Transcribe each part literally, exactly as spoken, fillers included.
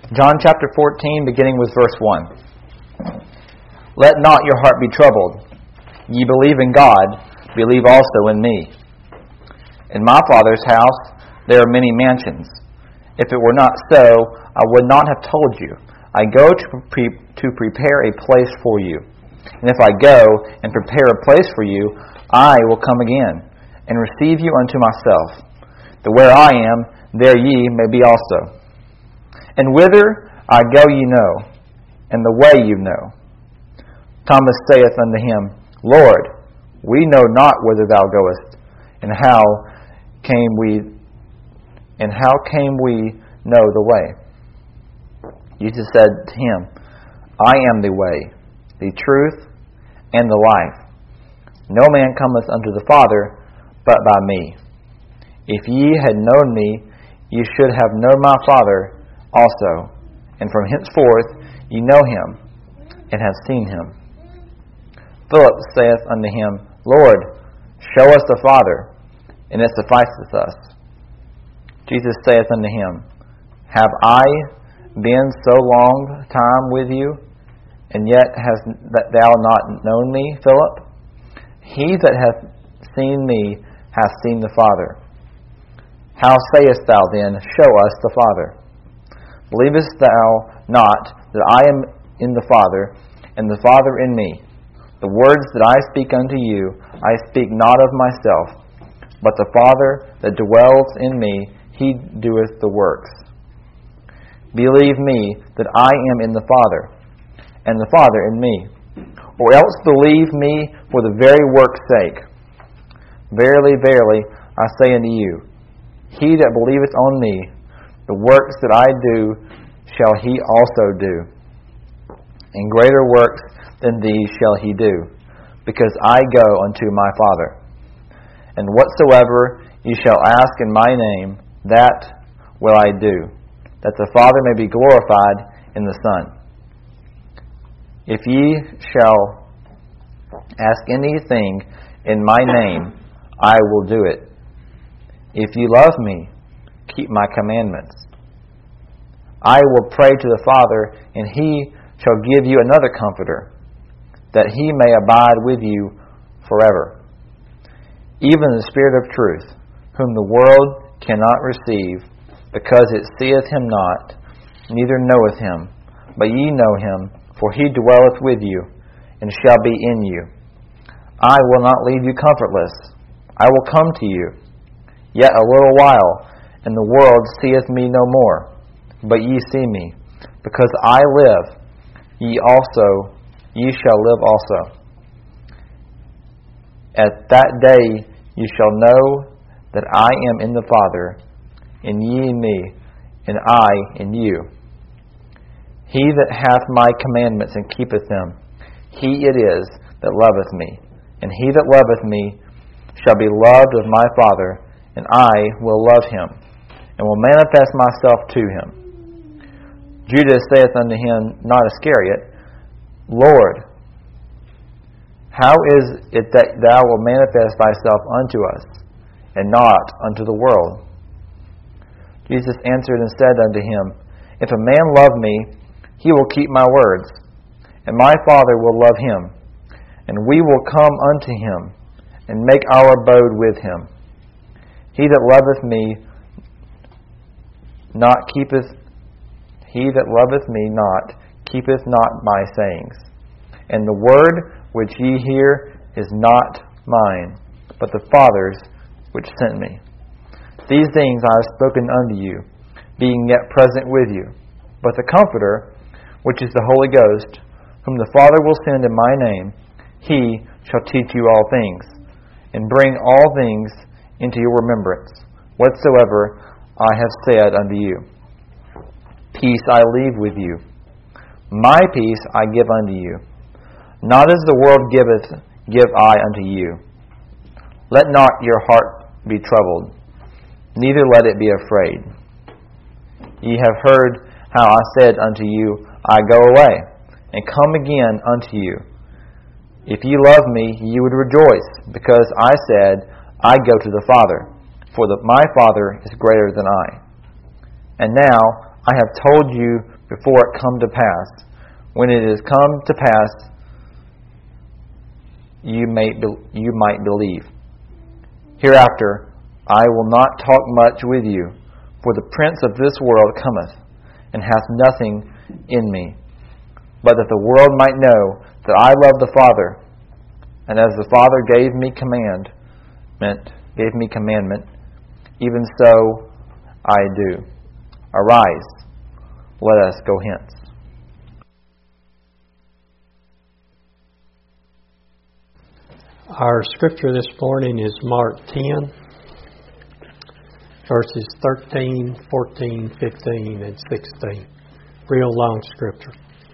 John chapter fourteen, beginning with verse one. Let not your heart be troubled. Ye believe in God, believe also in me. In my Father's house there are many mansions. If it were not so, I would not have told you. I go to, pre- to prepare a place for you. And if I go and prepare a place for you, I will come again, and receive you unto myself, that where I am, there ye may be also. And whither I go ye know, and the way you know. Thomas saith unto him, Lord, we know not whither thou goest, and how came we and how came we know the way? Jesus said to him, I am the way, the truth, and the life. No man cometh unto the Father but by me. If ye had known me, ye should have known my Father also, and from henceforth ye know him, and have seen him. Philip saith unto him, Lord, show us the Father, and it sufficeth us. Jesus saith unto him, Have I been so long time with you, and yet hast thou not known me, Philip? He that hath seen me hath seen the Father. How sayest thou then, Show us the Father? Believest thou not that I am in the Father, and the Father in me? The words that I speak unto you, I speak not of myself, but the Father that dwells in me, he doeth the works. Believe me that I am in the Father, and the Father in me, or else believe me for the very work's sake. Verily, verily, I say unto you, he that believeth on me, the works that I do shall he also do, and greater works than these shall he do, because I go unto my Father. And whatsoever ye shall ask in my name, that will I do, that the Father may be glorified in the Son. If ye shall ask anything in my name, I will do it. If ye love me, keep my commandments. I will pray to the Father, and he shall give you another Comforter, that he may abide with you forever. Even the Spirit of truth, whom the world cannot receive, because it seeth him not, neither knoweth him. But ye know him, for he dwelleth with you, and shall be in you. I will not leave you comfortless. I will come to you. Yet a little while, and the world seeth me no more. But ye see me. Because I live, ye also, ye shall live also. At that day ye shall know that I am in the Father, and ye in me, and I in you. He that hath my commandments and keepeth them, he it is that loveth me. And he that loveth me shall be loved of my Father, and I will love him, and will manifest myself to him. Judas saith unto him, not Iscariot, Lord, how is it that thou wilt manifest thyself unto us, and not unto the world? Jesus answered and said unto him, If a man love me, he will keep my words, and my Father will love him, and we will come unto him, and make our abode with him. He that loveth me not keepeth he that loveth me not keepeth not my sayings. And the word which ye hear is not mine, but the Father's which sent me. These things I have spoken unto you, being yet present with you. But the Comforter, which is the Holy Ghost, whom the Father will send in my name, he shall teach you all things, and bring all things into your remembrance, whatsoever I have said unto you. Peace I leave with you. My peace I give unto you. Not as the world giveth, give I unto you. Let not your heart be troubled, neither let it be afraid. Ye have heard how I said unto you, I go away, and come again unto you. If ye love me, ye would rejoice, because I said, I go to the Father, for the, my Father is greater than I. And now I have told you before it come to pass. When it is come to pass, you may you might believe. Hereafter I will not talk much with you, for the prince of this world cometh, and hath nothing in me, but that the world might know that I love the Father, and as the Father gave me commandment, gave me commandment, even so I do. Arise, let us go hence. Our scripture this morning is Mark ten, verses thirteen, fourteen, fifteen, and sixteen. Real long scripture.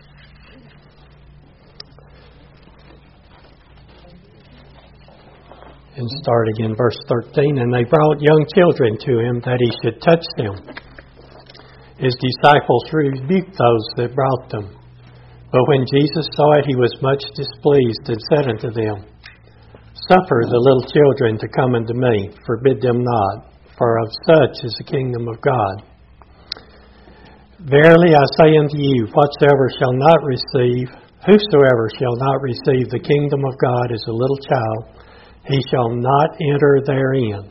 And starting in verse thirteen, and they brought young children to him that he should touch them. His disciples rebuked those that brought them. But when Jesus saw it, he was much displeased, and said unto them, Suffer the little children to come unto me, forbid them not, for of such is the kingdom of God. Verily I say unto you, whatsoever shall not receive, whosoever shall not receive the kingdom of God as a little child, he shall not enter therein.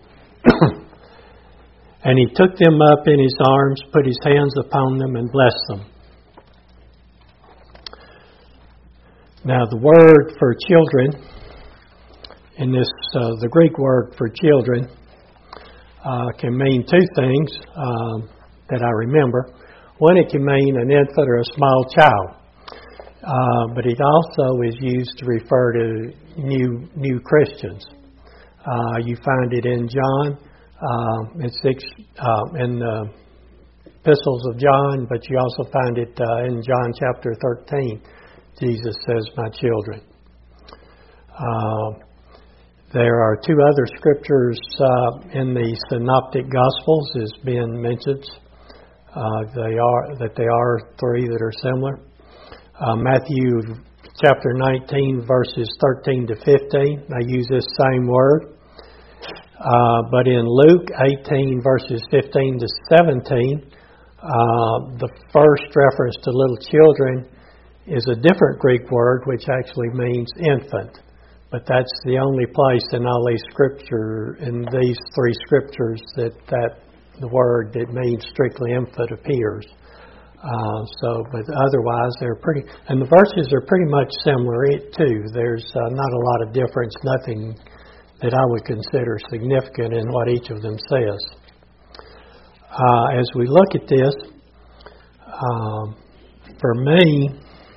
And he took them up in his arms, put his hands upon them, and blessed them. Now the word for children, in this, uh, the Greek word for children, uh, can mean two things um, that I remember. One, it can mean an infant or a small child. Uh, but it also is used to refer to new new Christians. Uh, you find it in John, uh, in, six, uh, in the epistles of John, but you also find it uh, in John chapter thirteen. Jesus says, my children. Uh, there are two other scriptures uh, in the Synoptic Gospels as been mentioned. Uh, they are that they are three that are similar. Uh, Matthew chapter nineteen, verses thirteen to fifteen, they use this same word. Uh, but in Luke eighteen, verses fifteen to seventeen, uh, the first reference to little children is a different Greek word, which actually means infant. But that's the only place in all these scripture, in these three scriptures, that, that the word that means strictly infant appears. Uh, so, but otherwise they're pretty, and the verses are pretty much similar too. There's uh, not a lot of difference, nothing that I would consider significant in what each of them says. Uh, as we look at this, um, for me,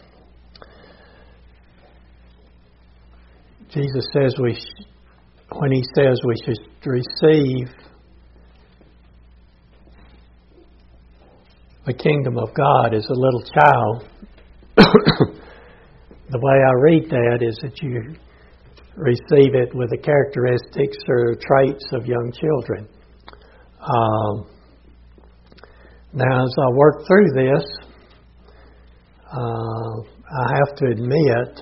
Jesus says we, sh- when he says we should receive the kingdom of God as a little child, the way I read that is that you receive it with the characteristics or traits of young children. Um, now, as I work through this, uh, I have to admit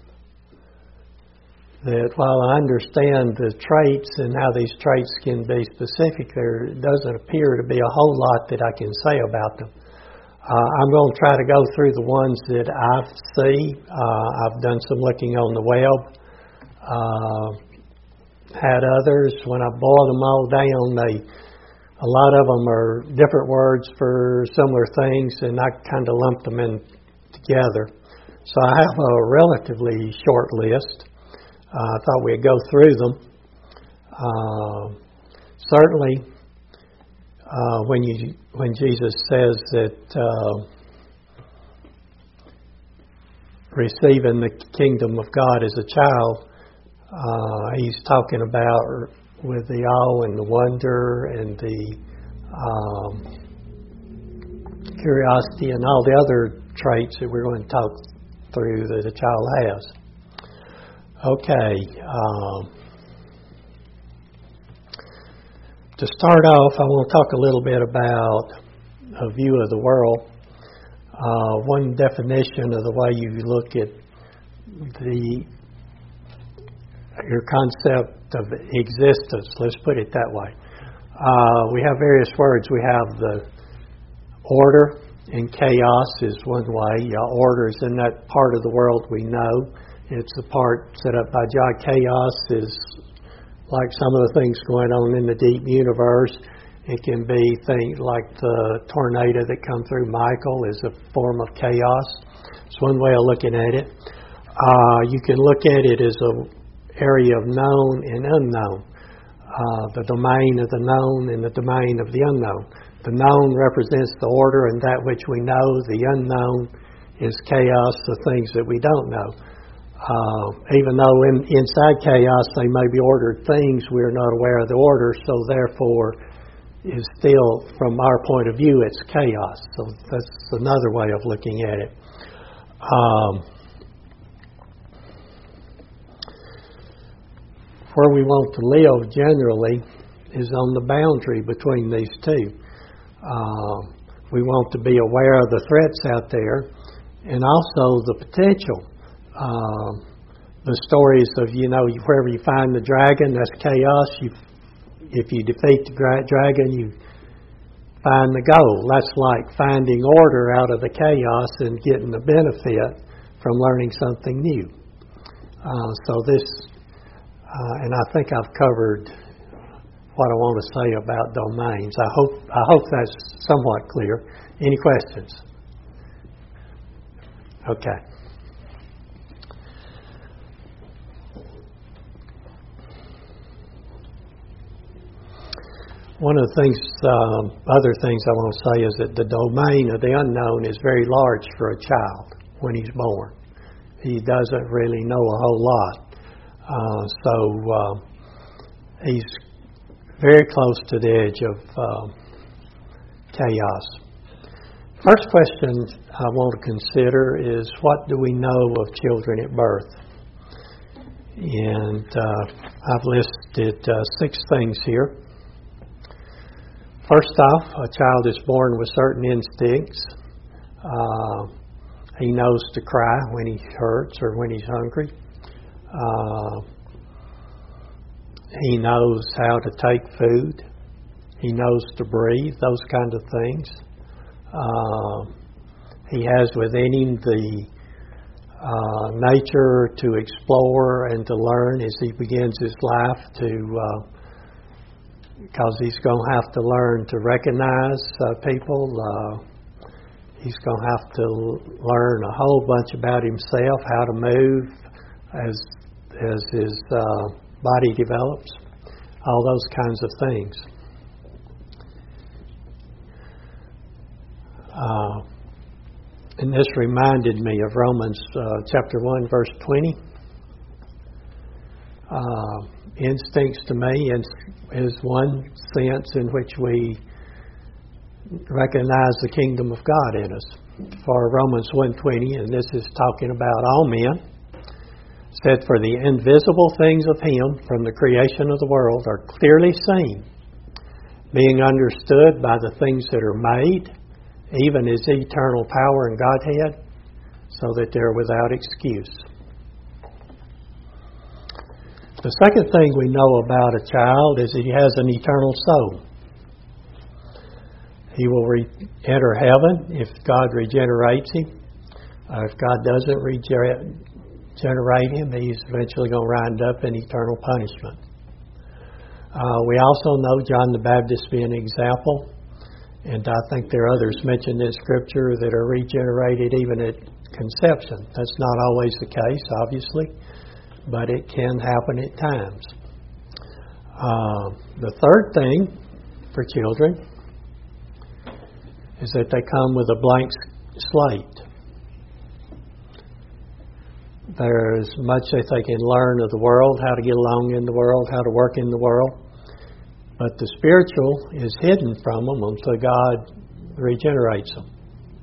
that while I understand the traits and how these traits can be specific, there doesn't appear to be a whole lot that I can say about them. Uh, I'm going to try to go through the ones that I see. Uh, I've done some looking on the web. Uh, had others. When I boiled them all down, they, a lot of them are different words for similar things, and I kind of lumped them in together. So I have a relatively short list. Uh, I thought we'd go through them. Uh, certainly, uh, when you when Jesus says that uh, receiving the kingdom of God as a child, uh, he's talking about with the awe and the wonder and the um, curiosity and all the other traits that we're going to talk through that a child has. Okay, um, to start off, I want to talk a little bit about a view of the world. Uh, one definition of the way you look at the your concept of existence, let's put it that way. Uh, we have various words. We have the order and chaos is one way. Uh, order is in that part of the world we know. It's the part set up by God. Chaos is like some of the things going on in the deep universe. It can be things like the tornado that come through Michael is a form of chaos. It's one way of looking at it. Uh, you can look at it as an area of known and unknown. Uh, the domain of the known and the domain of the unknown. The known represents the order and that which we know. The unknown is chaos, the things that we don't know. Uh, even though in, inside chaos they may be ordered things, we're not aware of the order, so therefore is still, from our point of view, it's chaos. So that's another way of looking at it. Um, where we want to live generally is on the boundary between these two. Uh, we want to be aware of the threats out there and also the potential. Uh, the stories of, you know, wherever you find the dragon, that's chaos. You, if you defeat the gra- dragon, you find the goal. That's like finding order out of the chaos and getting the benefit from learning something new. Uh, so this, uh, and I think I've covered what I want to say about domains. I hope I hope that's somewhat clear. Any questions? Okay. One of the things, um, other things I want to say is that the domain of the unknown is very large for a child when he's born. He doesn't really know a whole lot. Uh, so uh, he's very close to the edge of uh, chaos. First question I want to consider is, what do we know of children at birth? And uh, I've listed uh, six things here. First off, a child is born with certain instincts. Uh, he knows to cry when he hurts or when he's hungry. Uh, he knows how to take food. He knows to breathe, those kind of things. Uh, he has within him the uh, nature to explore and to learn as he begins his life to... Uh, because he's going to have to learn to recognize uh, people. Uh, he's going to have to learn a whole bunch about himself, how to move as as his uh, body develops, all those kinds of things. Uh, and this reminded me of Romans uh, chapter one, verse twenty. Uh, instincts to me is, is one sense in which we recognize the kingdom of God in us. For Romans one twenty, and this is talking about all men, said, "For the invisible things of Him from the creation of the world are clearly seen, being understood by the things that are made, even His eternal power and Godhead, so that they're without excuse." The second thing we know about a child is that he has an eternal soul. He will re- enter heaven if God regenerates him. Uh, if God doesn't regenerate him, he's eventually going to wind up in eternal punishment. Uh, we also know John the Baptist being an example, and I think there are others mentioned in Scripture that are regenerated even at conception. That's not always the case, obviously, but it can happen at times. Uh, the third thing for children is that they come with a blank slate. There's much that they can learn of the world, how to get along in the world, how to work in the world, but the spiritual is hidden from them until God regenerates them.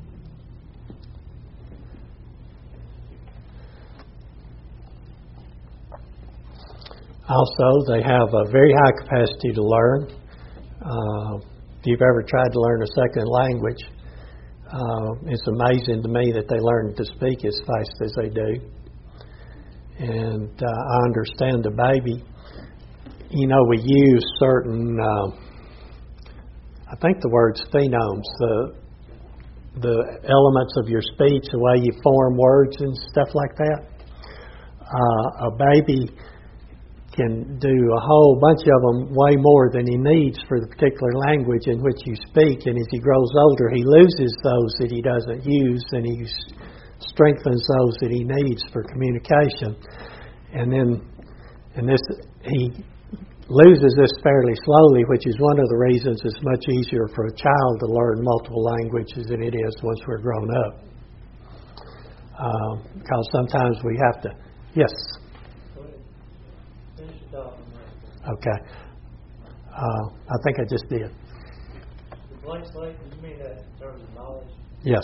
Also, they have a very high capacity to learn. Uh, if you've ever tried to learn a second language, uh, it's amazing to me that they learn to speak as fast as they do. And uh, I understand the baby. You know, we use certain, uh, I think the word's phenomes. The the elements of your speech, the way you form words and stuff like that. Uh, a baby can do a whole bunch of them way more than he needs for the particular language in which you speak. And as he grows older, he loses those that he doesn't use, and he strengthens those that he needs for communication. And then, and this, he loses this fairly slowly, which is one of the reasons it's much easier for a child to learn multiple languages than it is once we're grown up. Um, because sometimes we have to, yes? Okay. Uh, I think I just did. The blank slate, do you mean that in terms of knowledge? Yes.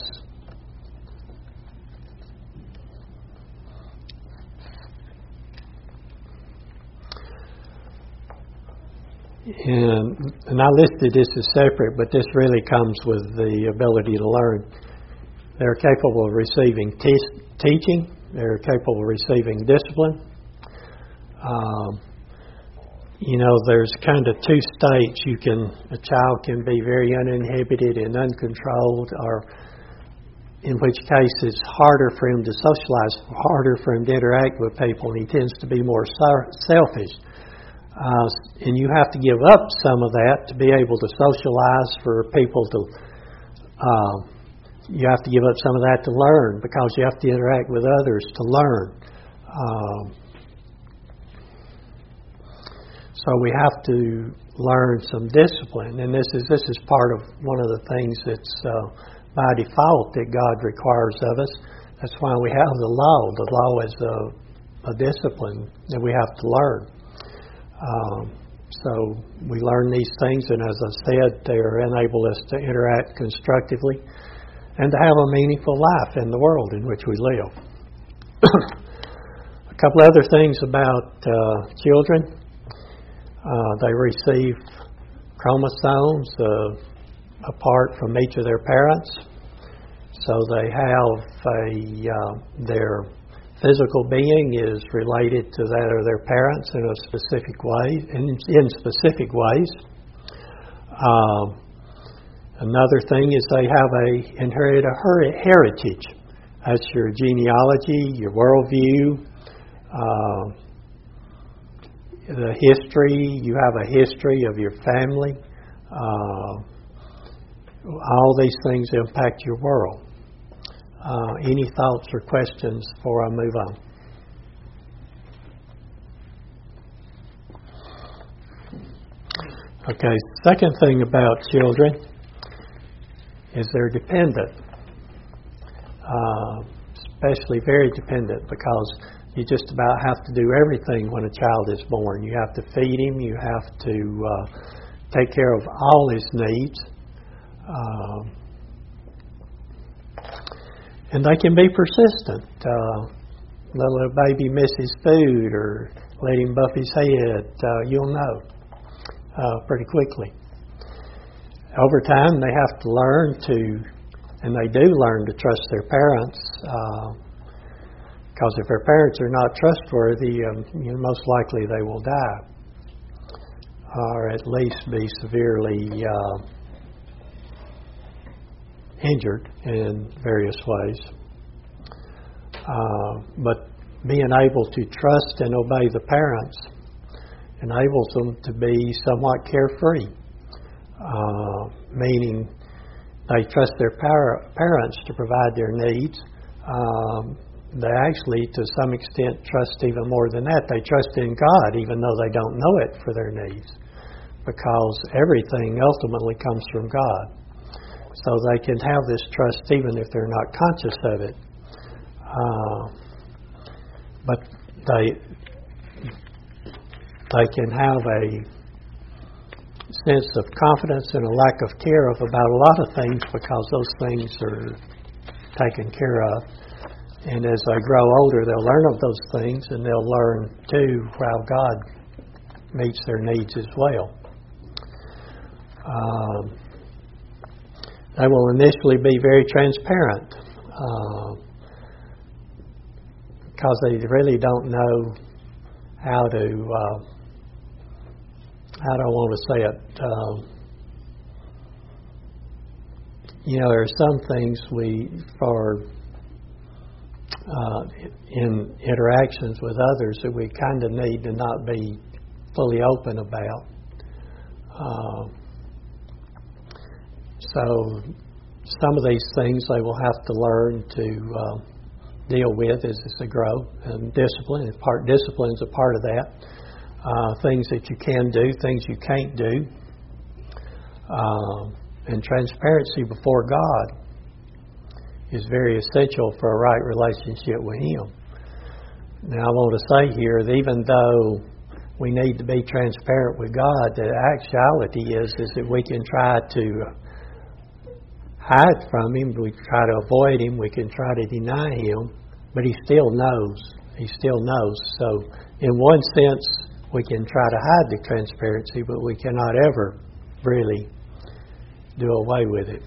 And, and I listed this as separate, but this really comes with the ability to learn. They're capable of receiving te- teaching. They're capable of receiving discipline. Um, you know, there's kind of two states. You can, a child can be very uninhibited and uncontrolled, or in which case it's harder for him to socialize, harder for him to interact with people, and he tends to be more selfish. Uh, and you have to give up some of that to be able to socialize, for people to, uh, you have to give up some of that to learn, because you have to interact with others to learn. Um, so we have to learn some discipline, and this is this is part of one of the things that's uh, by default that God requires of us. That's why we have the law. The law is a, a discipline that we have to learn. Um, so we learn these things, and as I said, they enable us to interact constructively and to have a meaningful life in the world in which we live. A couple other things about uh, children. Uh, they receive chromosomes uh, apart from each of their parents. So they have a, uh, their physical being is related to that of their parents in a specific way, in, in specific ways. Um, another thing is they have a inherited a heritage. That's your genealogy, your worldview, uh, the history. You have a history of your family. Uh, all these things impact your world. Uh, any thoughts or questions before I move on? Okay, second thing about children is they're dependent, uh, especially very dependent, because you just about have to do everything when a child is born. You have to feed him, you have to uh, take care of all his needs. Uh, And they can be persistent. Uh, let a baby miss his food or let him buff his head. Uh, you'll know uh, pretty quickly. Over time, they have to learn to, and they do learn to trust their parents. Because uh, if their parents are not trustworthy, um, you know, most likely they will die, or at least be severely Uh, injured in various ways. Uh, but being able to trust and obey the parents enables them to be somewhat carefree, uh, meaning they trust their par- parents to provide their needs. Um, they actually, to some extent, trust even more than that. They trust in God, even though they don't know it, for their needs, because everything ultimately comes from God. So they can have this trust even if they're not conscious of it. Uh, but they they can have a sense of confidence and a lack of care of about a lot of things, because those things are taken care of. And as they grow older, they'll learn of those things, and they'll learn too how God meets their needs as well. Um, They will initially be very transparent, uh, because they really don't know how to, uh, how do I want to say it, uh, you know, there are some things we, for uh, in interactions with others, that we kind of need to not be fully open about. Uh, so some of these things they will have to learn to uh, deal with as they grow, and discipline is part. Discipline is a part of that. Uh, things that you can do, things you can't do, uh, and transparency before God is very essential for a right relationship with Him. Now, I want to say here that even though we need to be transparent with God, the actuality is is that we can try to hide from Him, we try to avoid Him, we can try to deny Him, but He still knows. He still knows. So, in one sense, we can try to hide the transparency, but we cannot ever really do away with it.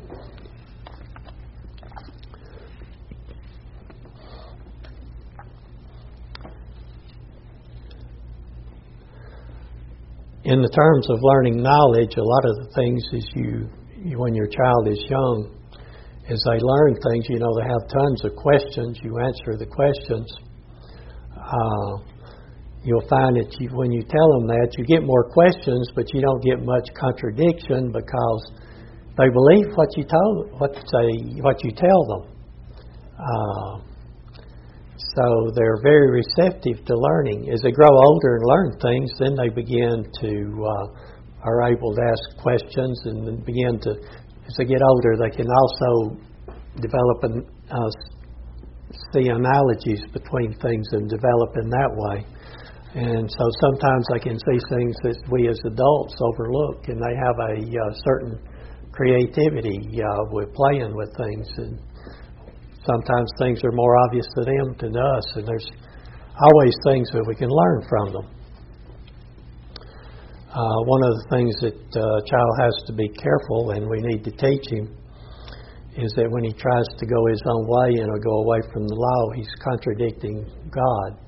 In the terms of learning knowledge, a lot of the things is you, you when your child is young, as they learn things, you know, they have tons of questions. You answer the questions. Uh, you'll find that you, when you tell them that, you get more questions, but you don't get much contradiction because they believe what you told, what they, what you tell them. Uh, so they're very receptive to learning. As they grow older and learn things, then they begin to uh, are able to ask questions, and then begin to, as they get older, they can also develop and uh, see analogies between things and develop in that way. And so sometimes they can see things that we as adults overlook, and they have a uh, certain creativity uh, with playing with things. And sometimes things are more obvious to them than to us, and there's always things that we can learn from them. Uh, one of the things that uh, a child has to be careful, and we need to teach him, is that when he tries to go his own way and go away from the law, he's contradicting God.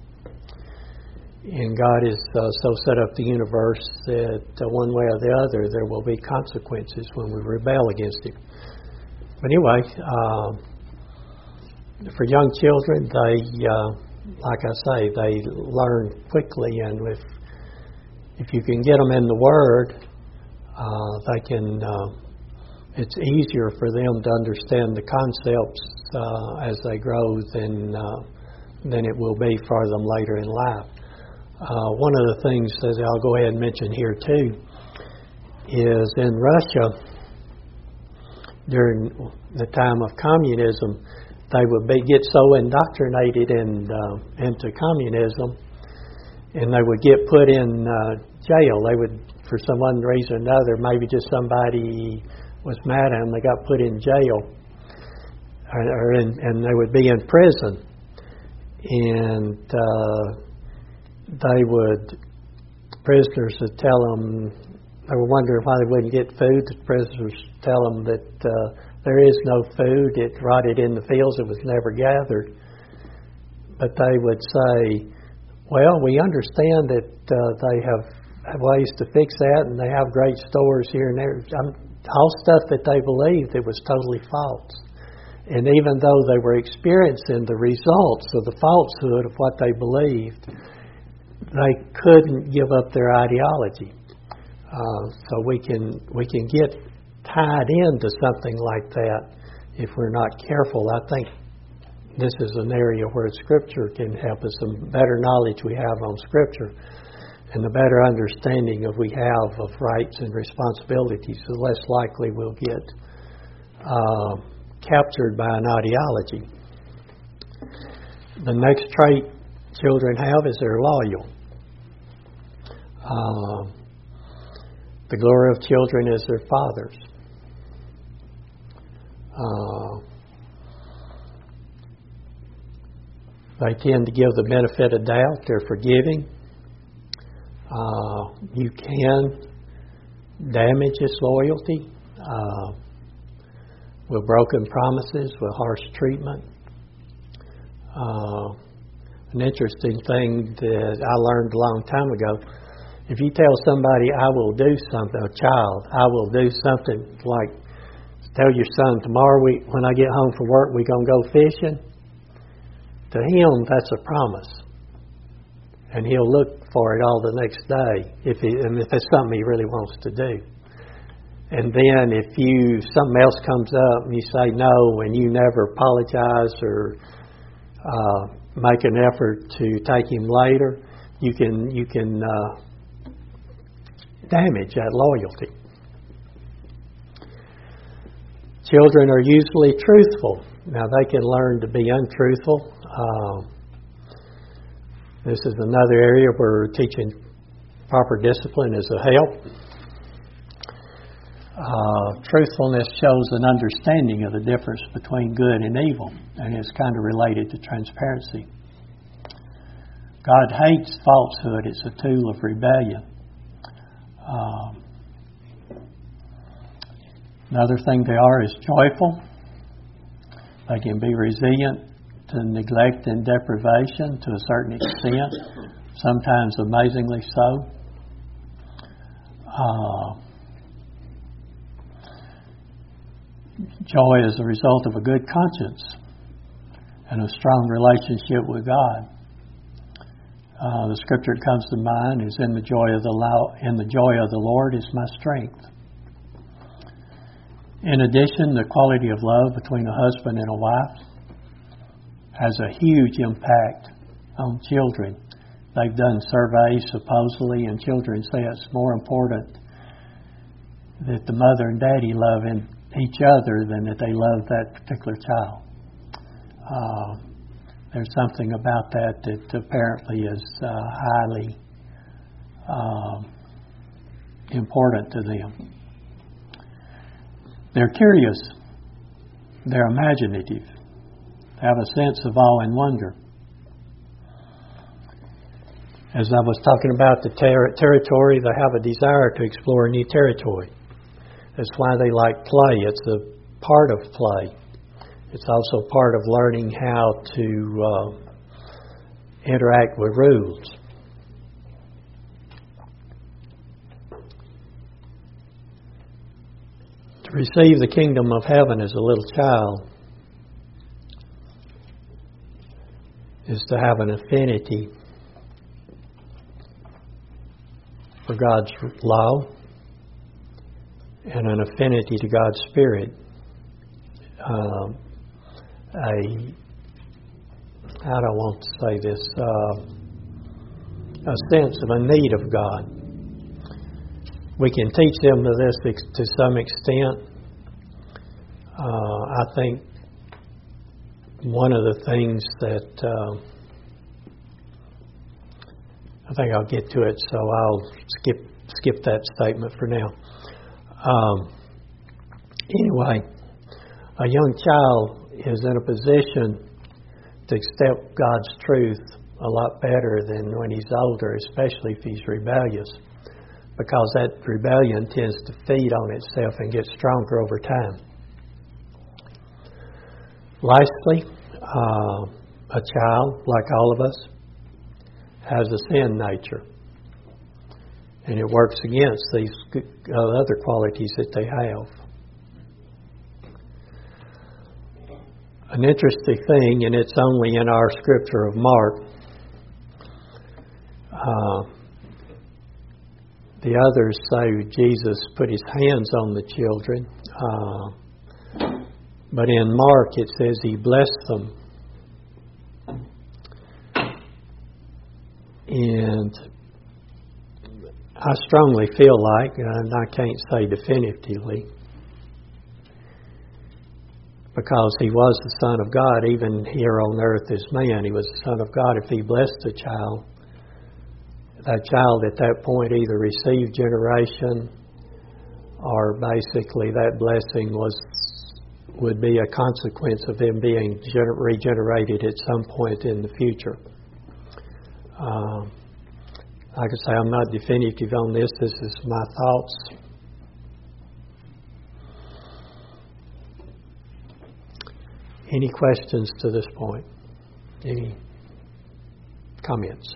And God has uh, so set up the universe that uh, one way or the other there will be consequences when we rebel against Him. But anyway, uh, for young children, they, uh, like I say, they learn quickly, and if if you can get them in the Word, uh, they can. Uh, it's easier for them to understand the concepts uh, as they grow than uh, than it will be for them later in life. Uh, one of the things that I'll go ahead and mention here too is in Russia during the time of communism, they would be, get so indoctrinated in, uh, into communism, and they would get put in uh, jail. They would, for some one reason or another, maybe just somebody was mad at them, they got put in jail, or, or in, and they would be in prison, and uh, they would, prisoners would tell them, they were wondering why they wouldn't get food. The prisoners tell them that uh, there is no food. It rotted in the fields. It was never gathered. But they would say, well, we understand that uh, they have ways to fix that, and they have great stores here and there. Um, all stuff that they believed, it was totally false. And even though they were experiencing the results of the falsehood of what they believed, they couldn't give up their ideology. Uh, so we can we can get tied into something like that if we're not careful. I think this is an area where Scripture can help us. The better knowledge we have on Scripture and the better understanding of we have of rights and responsibilities, the less likely we'll get uh, captured by an ideology. The next trait children have is they're loyal. Uh, the glory of children is their fathers. Uh, they tend to give the benefit of doubt. They're forgiving. Uh, you can damage this loyalty uh, with broken promises, with harsh treatment. Uh, an interesting thing that I learned a long time ago, if you tell somebody, I will do something, a child, I will do something like tell your son, tomorrow we, when I get home from work, we're going to go fishing. To him, that's a promise. And he'll look for it all the next day if, he, and if it's something he really wants to do. And then if you something else comes up and you say no and you never apologize or uh, make an effort to take him later, you can you can uh, damage that loyalty. Children are usually truthful. Now they can learn to be untruthful. Uh, this is another area where teaching proper discipline is a help. Uh, truthfulness shows an understanding of the difference between good and evil, and it's kind of related to transparency. God hates falsehood. It's a tool of rebellion. Um, another thing they are is joyful. They can be resilient to neglect and deprivation to a certain extent, sometimes amazingly so. Uh, Joy is a result of a good conscience and a strong relationship with God. Uh, the scripture that comes to mind is, "In the joy of the lo- in the joy of the Lord is my strength." In addition, the quality of love between a husband and a wife has a huge impact on children. They've done surveys supposedly, and children say it's more important that the mother and daddy love in each other than that they love that particular child. Uh, there's something about that that apparently is uh, highly uh, important to them. They're curious. They're imaginative. They have a sense of awe and wonder. As I was talking about the ter- territory, they have a desire to explore new territory. That's why they like play. It's a part of play. It's also part of learning how to uh, interact with rules. To receive the kingdom of heaven as a little child is to have an affinity for God's law and an affinity to God's Spirit. Um, a, I don't want to say this, uh, a sense of a need of God. We can teach them to this ex- to some extent. Uh, I think one of the things that uh, I think I'll get to it, so I'll skip skip that statement for now. Um, anyway, a young child is in a position to accept God's truth a lot better than when he's older, especially if he's rebellious, because that rebellion tends to feed on itself and get stronger over time. Lastly, uh, a child, like all of us, has a sin nature, and it works against these uh, other qualities that they have. An interesting thing, and it's only in our scripture of Mark, uh, the others say Jesus put his hands on the children, uh, but in Mark it says he blessed them. And I strongly feel like, and I can't say definitively, because he was the Son of God, even here on earth as man, he was the Son of God. If he blessed a child, that child at that point either received generation, or basically that blessing was would be a consequence of them being regenerated at some point in the future. Um, like I say, I'm not definitive on this. This is my thoughts. Any questions to this point? Any comments?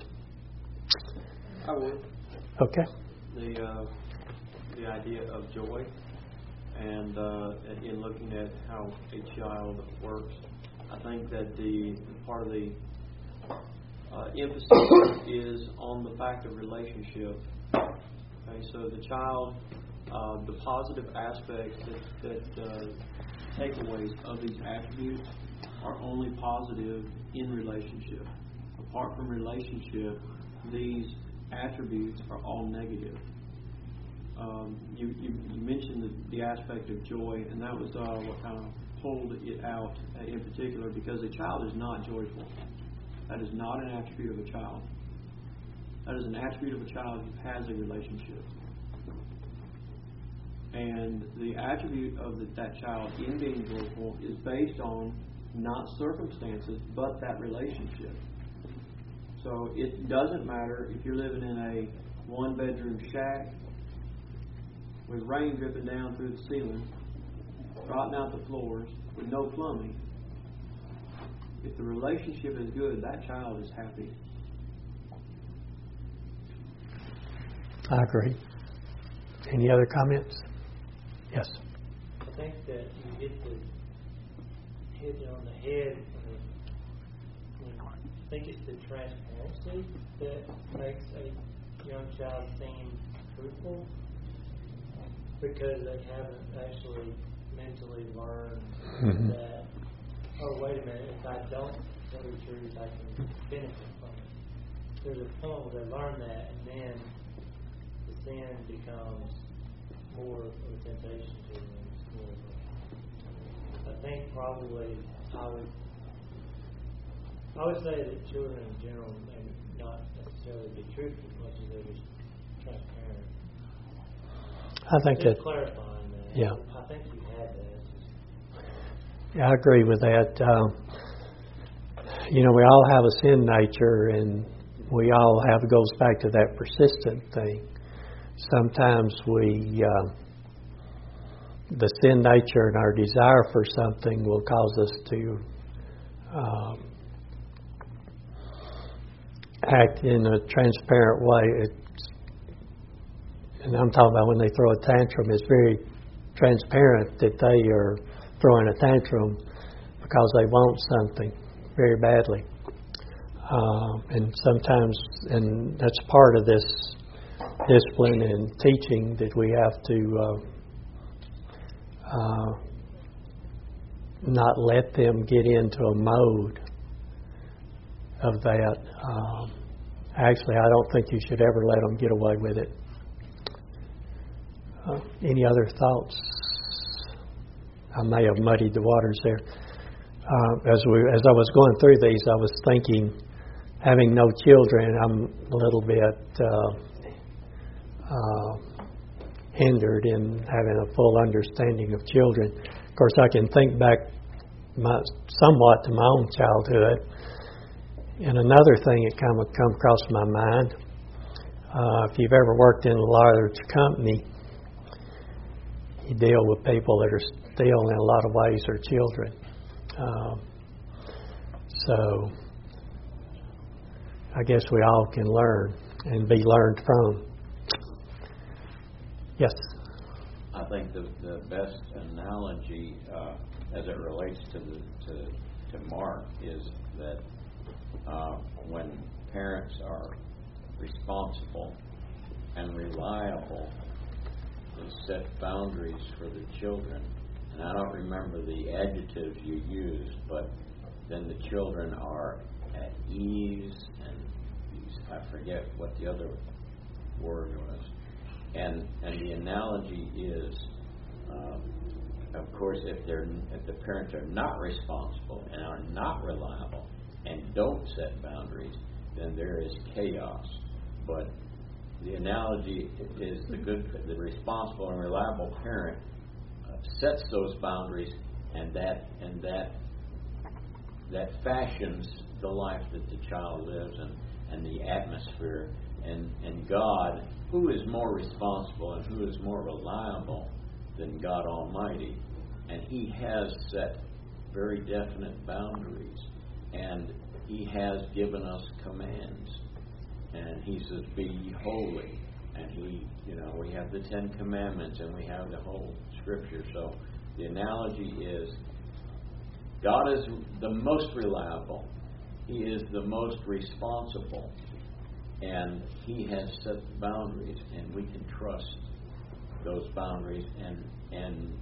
I would. Okay. The uh, the idea of joy. And uh, in looking at how a child works, I think that the part of the uh, emphasis is on the fact of relationship. Okay, so the child, uh, the positive aspects that, that uh, takeaways of these attributes are only positive in relationship. Apart from relationship, these attributes are all negative. Um, you, you, you mentioned the, the aspect of joy, and that was uh, what kind of pulled it out uh, in particular, because a child is not joyful. That is not an attribute of a child. That is an attribute of a child who has a relationship. And the attribute of the, that child in being joyful is based on not circumstances, but that relationship. So it doesn't matter if you're living in a one-bedroom shack with rain dripping down through the ceiling, rotting out the floors, with no plumbing. If the relationship is good, that child is happy. I agree. Any other comments? Yes. I think that you hit the hit it on the head when, when I think it's the transparency that makes a young child seem truthful, because they haven't actually mentally learned mm-hmm. that, oh, wait a minute, if I don't tell the truth, I can benefit from it. There's a point where they learn that, and then the sin becomes more of a temptation to them. It's more of a, I think probably I would I would say that children in general may not necessarily be truthful as much as they're just transparent. I think just that clarifying that. Yeah. I think you had that. Yeah, I agree with that. Uh, you know, we all have a sin nature, and we all have, it goes back to that persistent thing. Sometimes we, uh, the sin nature and our desire for something will cause us to um, act in a transparent way. It's, and I'm talking about when they throw a tantrum, it's very transparent that they are throwing a tantrum because they want something very badly. Uh, and sometimes, and that's part of this discipline and teaching, that we have to uh, uh, not let them get into a mode of that. Um, actually, I don't think you should ever let them get away with it. Uh, any other thoughts? I may have muddied the waters there. Uh, as we, as I was going through these, I was thinking, having no children, I'm a little bit uh, uh, hindered in having a full understanding of children. Of course, I can think back my, somewhat to my own childhood. And another thing that kind of come across my mind, uh, if you've ever worked in a large company, you deal with people that are still, in a lot of ways, are children. Um, so I guess we all can learn and be learned from. Yes? I think the, the best analogy uh, as it relates to, the, to, to Mark is that uh, when parents are responsible and reliable, they set boundaries for the children. And I don't remember the adjectives you used, but then the children are at ease, and I forget what the other word was. And and the analogy is, um, of course, if they're if the parents are not responsible and are not reliable and don't set boundaries, then there is chaos. But the analogy is the good, the responsible and reliable parent uh, sets those boundaries, and that and that that fashions the life that the child lives and, and the atmosphere. And, and God, who is more responsible and who is more reliable than God Almighty? And He has set very definite boundaries, and He has given us commands. And He says, "Be ye holy, and he, you know, we have the Ten Commandments and we have the whole Scripture. So the analogy is God is the most reliable. He is the most responsible. And He has set the boundaries, and we can trust those boundaries and and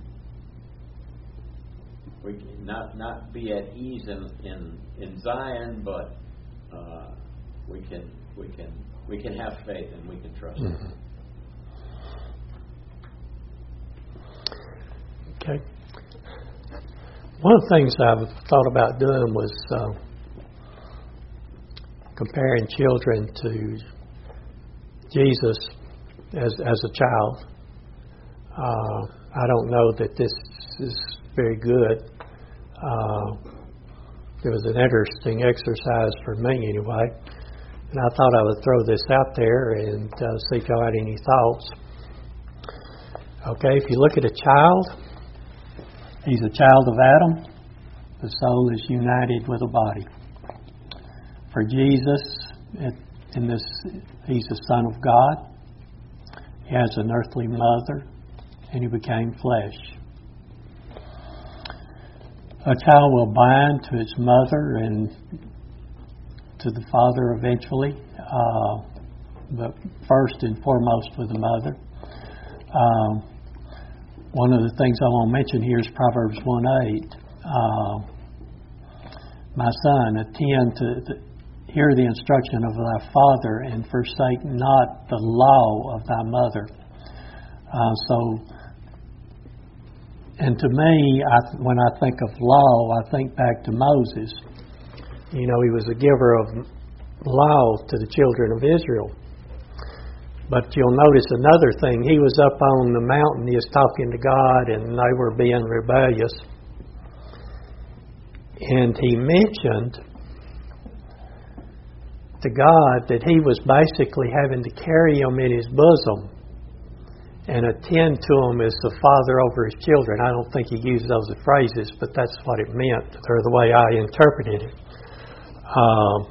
we can not not be at ease in in, in Zion, but uh, we can we can we can have faith and we can trust mm-hmm. Him. Okay. One of the things I've thought about doing was uh, comparing children to Jesus as as a child. Uh, I don't know that this is very good. Uh, it was an interesting exercise for me anyway, and I thought I would throw this out there and uh, see if y'all had any thoughts. Okay, if you look at a child, he's a child of Adam. The soul is united with the body. For Jesus, in this, he's the Son of God. He has an earthly mother, and he became flesh. A child will bind to its mother and to the father eventually, uh, but first and foremost with the mother. Um, one of the things I want to mention here is Proverbs one eight. Uh, My son, attend to the, hear the instruction of thy father, and forsake not the law of thy mother. Uh, so, and to me, I, when I think of law, I think back to Moses. You know, he was a giver of law to the children of Israel. But you'll notice another thing. He was up on the mountain, he was talking to God, and they were being rebellious. And he mentioned to God that he was basically having to carry them in his bosom and attend to them as the father over his children. I don't think he used those phrases, but that's what it meant, or the way I interpreted it. Um,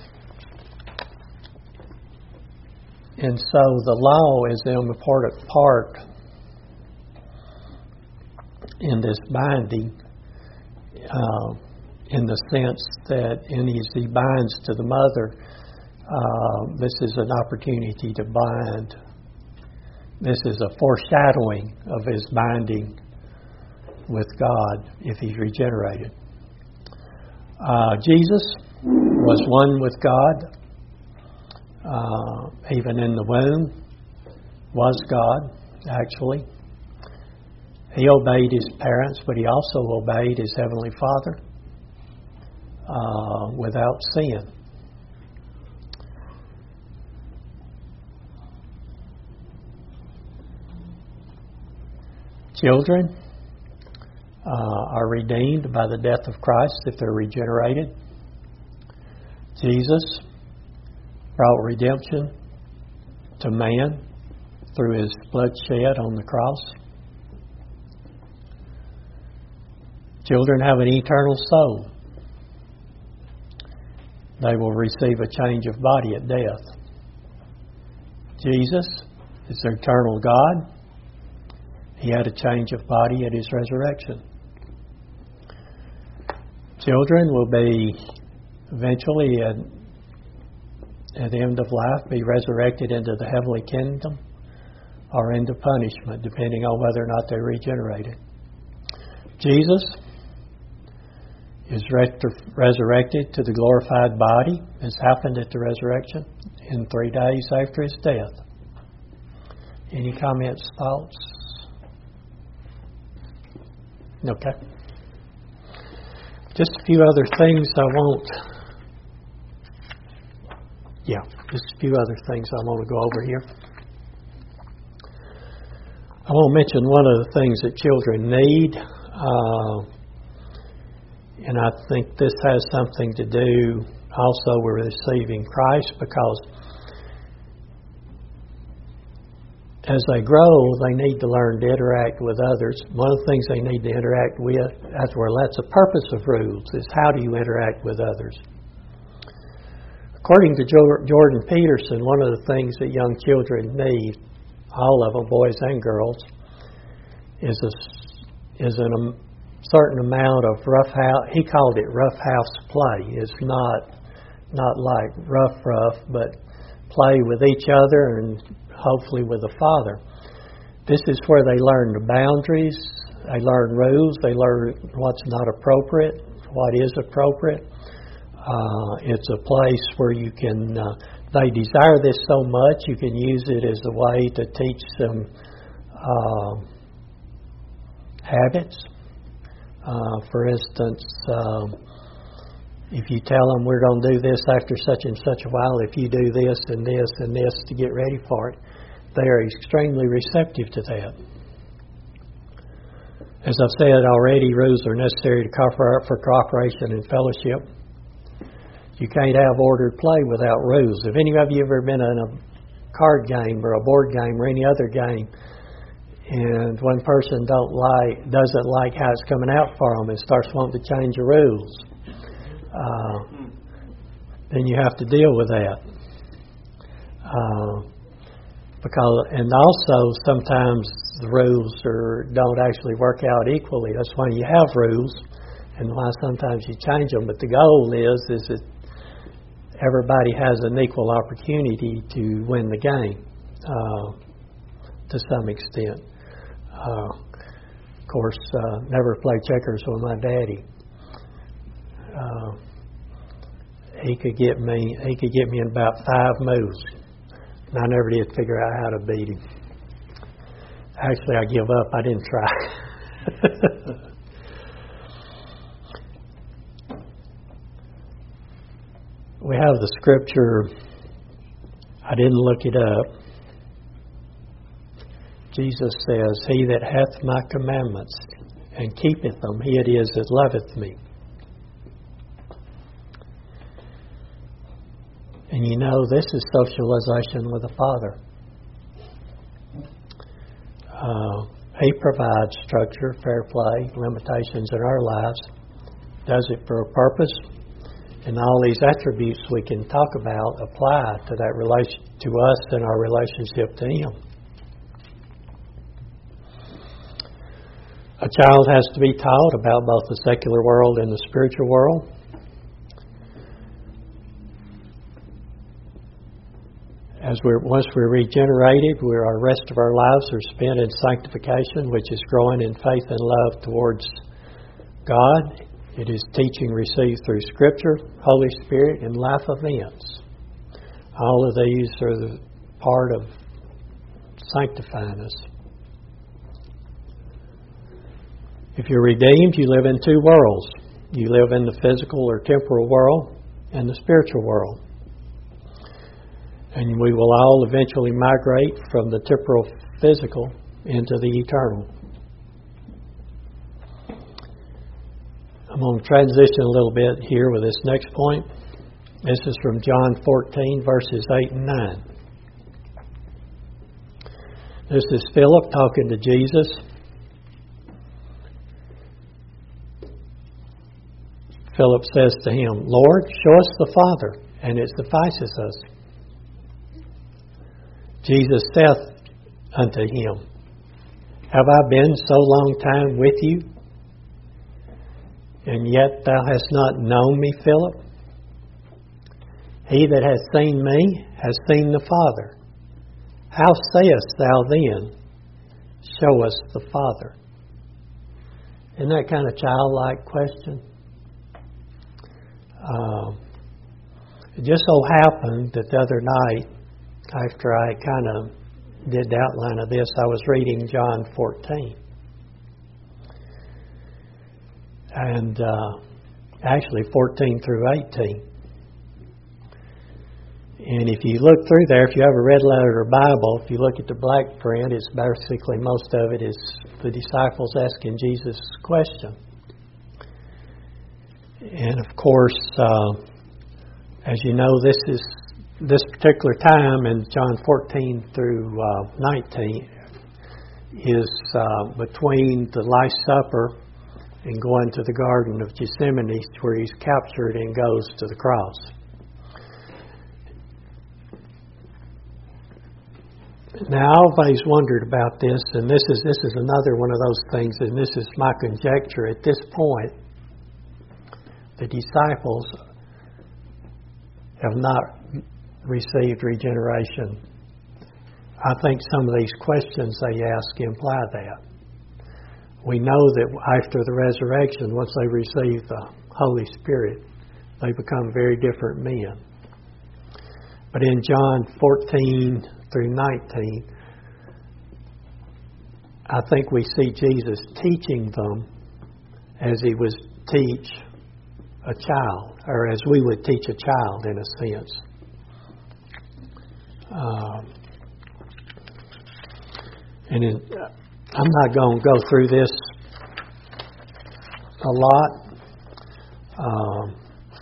and so the law is an important part in this binding, uh, in the sense that in as he binds to the mother, uh, this is an opportunity to bind. This is a foreshadowing of his binding with God if he's regenerated. Uh, Jesus was one with God, uh, even in the womb, was God, actually. He obeyed his parents, but he also obeyed his Heavenly Father uh, without sin. Children uh, are redeemed by the death of Christ if they're regenerated. Jesus brought redemption to man through his blood shed on the cross. Children have an eternal soul. They will receive a change of body at death. Jesus is the eternal God. He had a change of body at his resurrection. Children will be eventually at, at the end of life be resurrected into the heavenly kingdom or into punishment, depending on whether or not they're regenerated. Jesus is resurrected to the glorified body, as happened at the resurrection, in three days after his death. Any comments, thoughts? Okay. Just a few other things I want. Yeah, just a few other things I want to go over here. I want to mention one of the things that children need. Uh, and I think this has something to do also with receiving Christ, because as they grow, they need to learn to interact with others. One of the things they need to interact with, that's where that's the purpose of rules, is how do you interact with others. according to Jordan Peterson, one of the things that young children need, all of them, boys and girls, is a, is an, a certain amount of rough house. He called it rough house play. It's not not like rough, rough, but play with each other and hopefully with the Father. This is where they learn the boundaries. They learn rules. They learn what's not appropriate, what is appropriate. Uh, it's a place where you can, uh, they desire this so much, you can use it as a way to teach them uh, habits. Uh, for instance, um, if you tell them we're going to do this after such and such a while, if you do this and this and this to get ready for it, they are extremely receptive to that. As I've said already, rules are necessary to cooperate for cooperation and fellowship. You can't have ordered play without rules. If any of you ever been in a card game or a board game or any other game, and one person don't like doesn't like how it's coming out for them and starts wanting to change the rules, uh, then you have to deal with that. Uh, because and also sometimes the rules are, don't actually work out equally. That's why you have rules, and why sometimes you change them. But the goal is is that everybody has an equal opportunity to win the game uh, to some extent. Uh, of course, uh, never play checkers with my daddy. Uh, he could get me. He could get me in about five moves, and I never did figure out how to beat him. Actually, I give up. I didn't try. We have the scripture. I didn't look it up. Jesus says, "He that hath my commandments and keepeth them, he it is that loveth me." And you know, this is socialization with the Father. Uh, he provides structure, fair play, limitations in our lives, does it for a purpose, and all these attributes we can talk about apply to that relation to us and our relationship to Him. A child has to be taught about both the secular world and the spiritual world. As we're, once we're regenerated, we're, our rest of our lives are spent in sanctification, which is growing in faith and love towards God. It is teaching received through Scripture, Holy Spirit, and life events. All of these are the part of sanctifying us. If you're redeemed, you live in two worlds. You live in the physical or temporal world and the spiritual world. And we will all eventually migrate from the temporal physical into the eternal. I'm going to transition a little bit here with this next point. This is from John fourteen, verses eight and nine. This is Philip talking to Jesus. Philip says to him, "Lord, show us the Father, and it suffices us." Jesus saith unto him, "Have I been so long time with you, and yet thou hast not known me, Philip? He that hath seen me has seen the Father. How sayest thou then, show us the Father?" Isn't that kind of childlike question? Uh, it just so happened that the other night, after I kind of did the outline of this, I was reading John fourteen. And uh, actually fourteen through eighteen. And if you look through there, if you have a red letter Bible, if you look at the black print, it's basically, most of it is the disciples asking Jesus a question. And of course, uh, as you know, this is this particular time in John fourteen through uh, nineteen is uh, between the Last Supper and going to the Garden of Gethsemane, where he's captured and goes to the cross. Now, I always wondered about this, and this is this is another one of those things, and this is my conjecture. At this point, the disciples have not received regeneration. I think some of these questions they ask imply that. We know that after the resurrection, once they receive the Holy Spirit, they become very different men. But in John fourteen through nineteen, I think we see Jesus teaching them as he would teach a child, or as we would teach a child in a sense. Um, and in, I'm not going to go through this a lot. Um,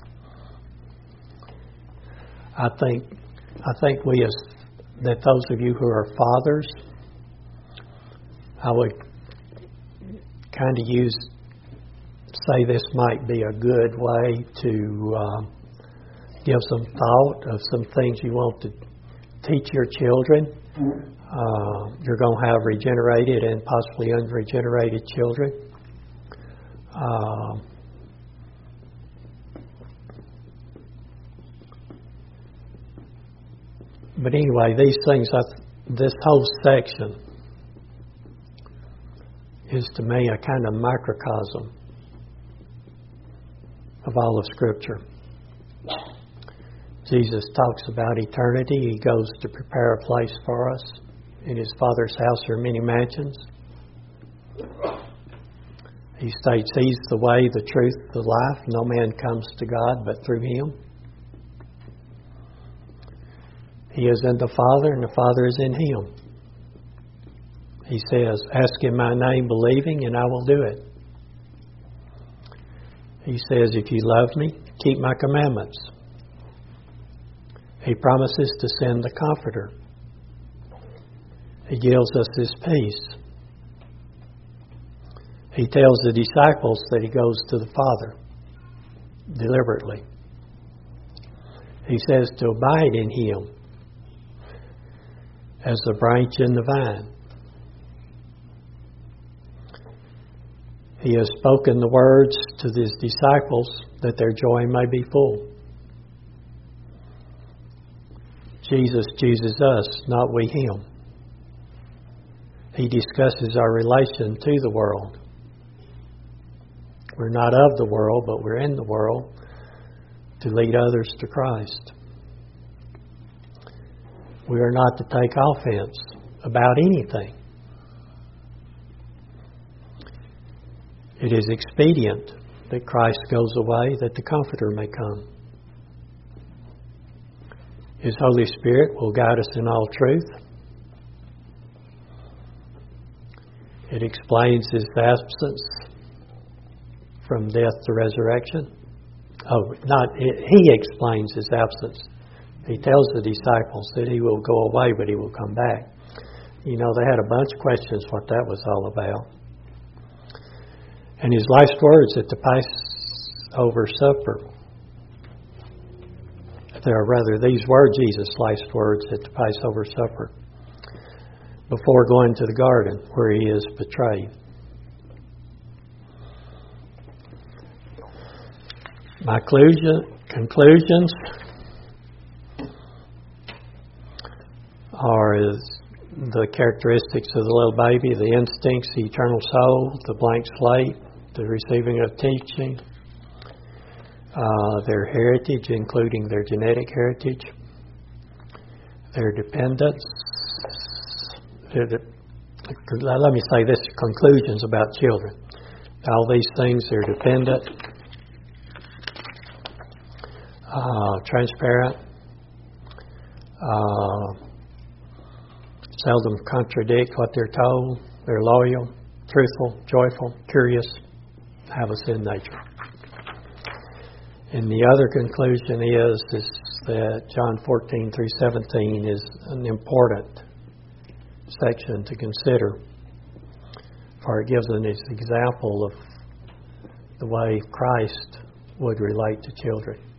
I think I think we as that those of you who are fathers, I would kind of use say this might be a good way to uh, give some thought of some things you want to teach your children. Uh, you're going to have regenerated and possibly unregenerated children. Uh, but anyway, these things, this whole section is to me a kind of microcosm of all of Scripture. Jesus talks about eternity. He goes to prepare a place for us. In his Father's house are many mansions. He states he's the way, the truth, the life. No man comes to God but through him. He is in the Father and the Father is in him. He says, ask in my name believing and I will do it. He says, if you love me, keep my commandments. He promises to send the Comforter. He gives us His peace. He tells the disciples that He goes to the Father deliberately. He says to abide in Him as the branch in the vine. He has spoken the words to His disciples that their joy may be full. Jesus chooses us, not we Him. He discusses our relation to the world. We're not of the world, but we're in the world to lead others to Christ. We are not to take offense about anything. It is expedient that Christ goes away, that the Comforter may come. His Holy Spirit will guide us in all truth. It explains His absence from death to resurrection. Oh, not it, He explains His absence. He tells the disciples that He will go away, but He will come back. You know, they had a bunch of questions what that was all about. And His last words at the Passover supper, or rather, these were Jesus' last words at the Passover supper before going to the garden where He is betrayed. My conclusion, conclusions are the characteristics of the little baby, the instincts, the eternal soul, the blank slate, the receiving of teaching, uh, their heritage, including their genetic heritage, their dependence. Let me say this, conclusions about children. All these things are dependent, uh, transparent, uh, seldom contradict what they're told. They're loyal, truthful, joyful, curious, have a sin nature. And the other conclusion is, is that John fourteen through seventeen is an important section to consider, for it gives an example of the way Christ would relate to children.